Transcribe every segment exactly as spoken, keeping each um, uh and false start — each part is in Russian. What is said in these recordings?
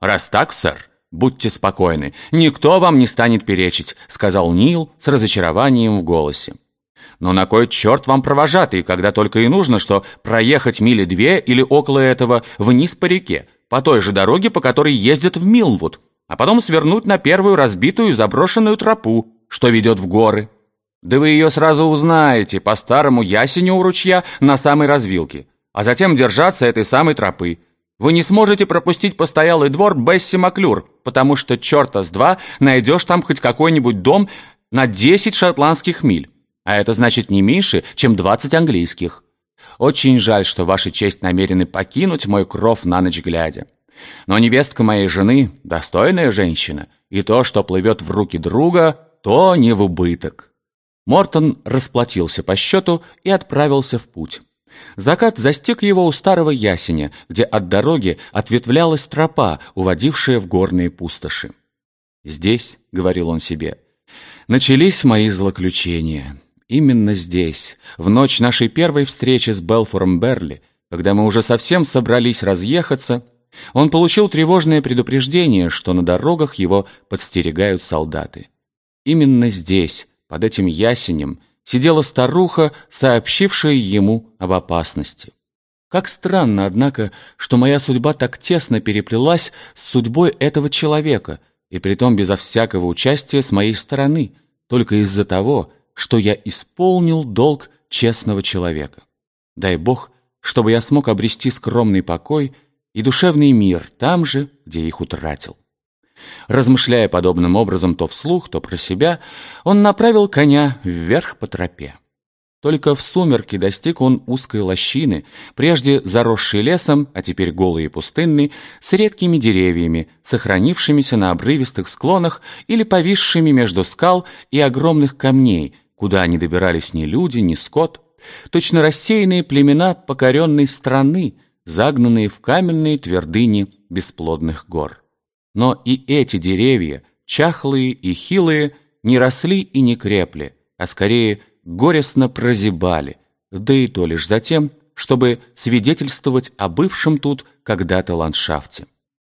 «Раз так, сэр, будьте спокойны, никто вам не станет перечить», — сказал Нил с разочарованием в голосе. «Но на кой черт вам провожатый, когда только и нужно, что проехать мили две или около этого вниз по реке, по той же дороге, по которой ездят в Милнвуд, а потом свернуть на первую разбитую заброшенную тропу, что ведет в горы? Да вы ее сразу узнаете по старому ясеню у ручья на самой развилке, а затем держаться этой самой тропы. Вы не сможете пропустить постоялый двор Бесси Маклюр, потому что черта с два найдешь там хоть какой-нибудь дом на десять шотландских миль, а это значит не меньше, чем двадцать английских. Очень жаль, что ваша честь намерены покинуть мой кров на ночь глядя. Но невестка моей жены – достойная женщина, и то, что плывет в руки друга, то не в убыток». Мортон расплатился по счету и отправился в путь. Закат застиг его у старого ясеня, где от дороги ответвлялась тропа, уводившая в горные пустоши. «Здесь, — говорил он себе, — начались мои злоключения. Именно здесь, в ночь нашей первой встречи с Белфором Берли, когда мы уже совсем собрались разъехаться, он получил тревожное предупреждение, что на дорогах его подстерегают солдаты. Именно здесь, под этим ясенем, сидела старуха, сообщившая ему об опасности. Как странно, однако, что моя судьба так тесно переплелась с судьбой этого человека, и притом безо всякого участия с моей стороны, только из-за того, что я исполнил долг честного человека. Дай Бог, чтобы я смог обрести скромный покой и душевный мир там же, где их утратил». Размышляя подобным образом то вслух, то про себя, он направил коня вверх по тропе. Только в сумерки достиг он узкой лощины, прежде заросшей лесом, а теперь голой и пустынной, с редкими деревьями, сохранившимися на обрывистых склонах или повисшими между скал и огромных камней, куда не добирались ни люди, ни скот, точно рассеянные племена покоренной страны, загнанные в каменные твердыни бесплодных гор. Но и эти деревья, чахлые и хилые, не росли и не крепли, а скорее горестно прозябали, да и то лишь за тем, чтобы свидетельствовать о бывшем тут когда-то ландшафте.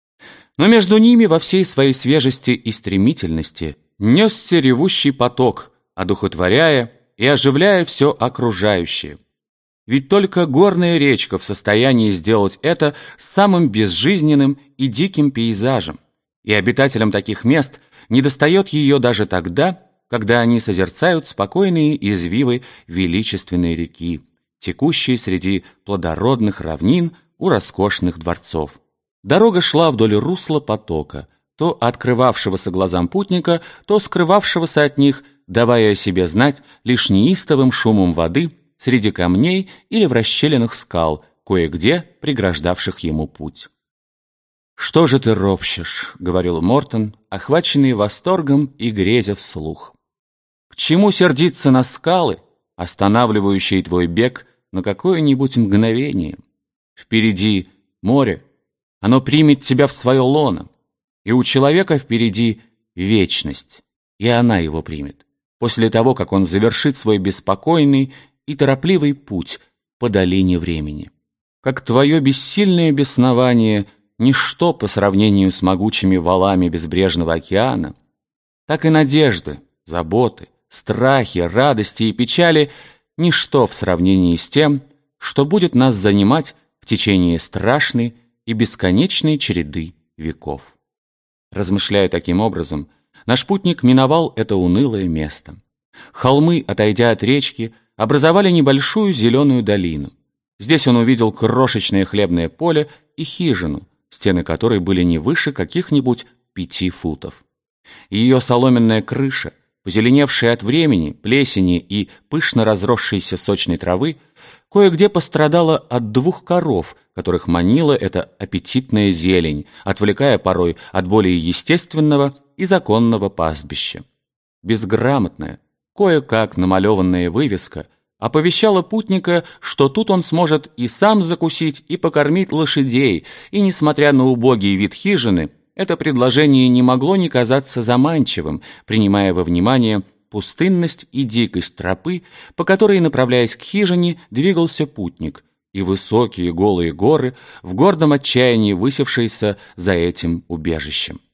Но между ними во всей своей свежести и стремительности несся ревущий поток, одухотворяя и оживляя все окружающее. Ведь только горная речка в состоянии сделать это самым безжизненным и диким пейзажем, и обитателям таких мест недостает ее даже тогда, когда они созерцают спокойные извивы величественной реки, текущей среди плодородных равнин у роскошных дворцов. Дорога шла вдоль русла потока, то открывавшегося глазам путника, то скрывавшегося от них, давая о себе знать лишь неистовым шумом воды среди камней или в расщелинах скал, кое-где преграждавших ему путь. «Что же ты ропщешь?» — говорил Мортон, охваченный восторгом и грезя вслух. «К чему сердиться на скалы, останавливающие твой бег на какое-нибудь мгновение? Впереди море, оно примет тебя в свое лоно, и у человека впереди вечность, и она его примет, после того, как он завершит свой беспокойный и торопливый путь по долине времени. Как твое бессильное беснование — ничто по сравнению с могучими валами безбрежного океана, так и надежды, заботы, страхи, радости и печали — ничто в сравнении с тем, что будет нас занимать в течение страшной и бесконечной череды веков». Размышляя таким образом, наш путник миновал это унылое место. Холмы, отойдя от речки, образовали небольшую зеленую долину. Здесь он увидел крошечное хлебное поле и хижину, стены которой были не выше каких-нибудь пяти футов. Ее соломенная крыша, позеленевшая от времени, плесени и пышно разросшейся сочной травы, кое-где пострадала от двух коров, которых манила эта аппетитная зелень, отвлекая порой от более естественного и законного пастбища. Безграмотная, кое-как намалеванная вывеска оповещала путника, что тут он сможет и сам закусить, и покормить лошадей, и, несмотря на убогий вид хижины, это предложение не могло не казаться заманчивым, принимая во внимание пустынность и дикость тропы, по которой, направляясь к хижине, двигался путник, и высокие голые горы, в гордом отчаянии высевшиеся за этим убежищем.